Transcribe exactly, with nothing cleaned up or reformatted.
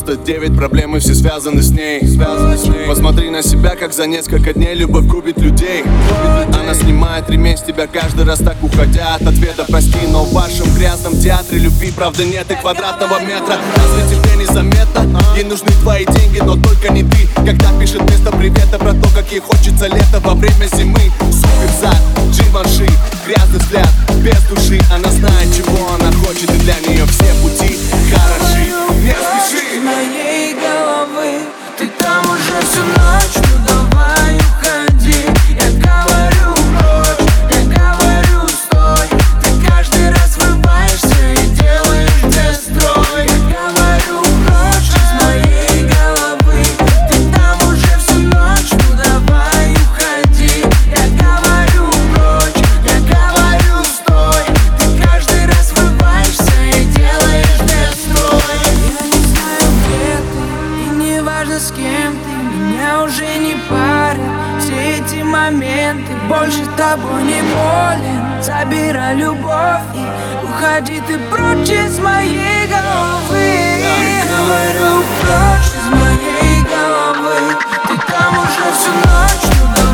девяносто девять проблем, и все связаны с ней. Посмотри на себя, как за несколько дней любовь губит людей. Она снимает ремень с тебя каждый раз, так уходя от ответа. Прости, но в вашем грязном театре любви правда нет и квадратного метра. Разве тебе незаметно? Ей нужны твои деньги, но только не ты. Когда пишет вместо привета про то, как ей хочется лето во время зимы. Суперзад, Givenchy, грязный взгляд, без души. Она знает, чего она хочет, и для нее все пути хороши. Не спеши. Из моей головы ты там уже всю ночь, ну давай уходи. Я говорю прочь, я говорю стой. Ты каждый раз врываешься и делаешь дестрой. Я говорю прочь из моей головы ты там уже всю ночь, ну давай уходи. Я говорю прочь, я говорю стой. Ты каждый раз врываешься и делаешь дестрой. Я не знаю, где ты, и не важно, с кем ты, меня уже не парят все эти моменты. Больше тобой не болен, забирай любовь и уходи ты прочь из моей головы. Я говорю прочь из моей головы ты там уже всю ночь, ну